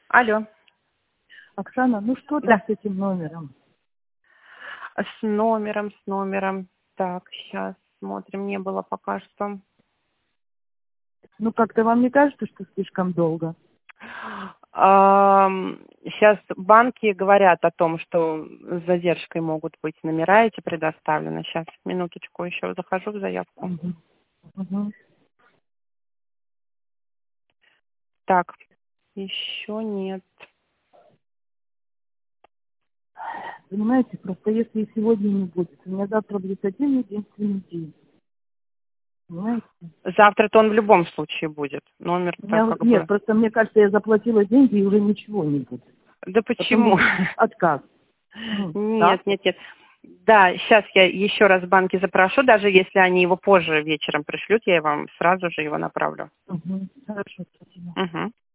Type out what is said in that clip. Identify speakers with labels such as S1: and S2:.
S1: Алло.
S2: Оксана, ну что там
S1: Да.
S2: с этим номером?
S1: С номером. Так, сейчас смотрим. Не было пока что.
S2: Ну как-то вам не кажется, что слишком долго?
S1: Сейчас банки говорят о том, что с задержкой могут быть номера эти предоставлены. Сейчас, минуточку, еще захожу в заявку.
S2: Мгм. Мгм.
S1: Так, еще нет.
S2: Понимаете, просто если сегодня не будет, у меня завтра будет один единственный день. Понимаете?
S1: Завтра-то он в любом случае будет. Номер-то как
S2: Нет,
S1: бы...
S2: просто мне кажется, я заплатила деньги и уже ничего не будет.
S1: Да
S2: Потом
S1: почему?
S2: будет отказ. Ну,
S1: Нет,
S2: так вот.
S1: нет, нет. Да, сейчас я еще раз в банке запрошу, даже если они его позже вечером пришлют, я вам сразу же его направлю.
S2: Мгм. Хорошо, спасибо.
S1: Угу.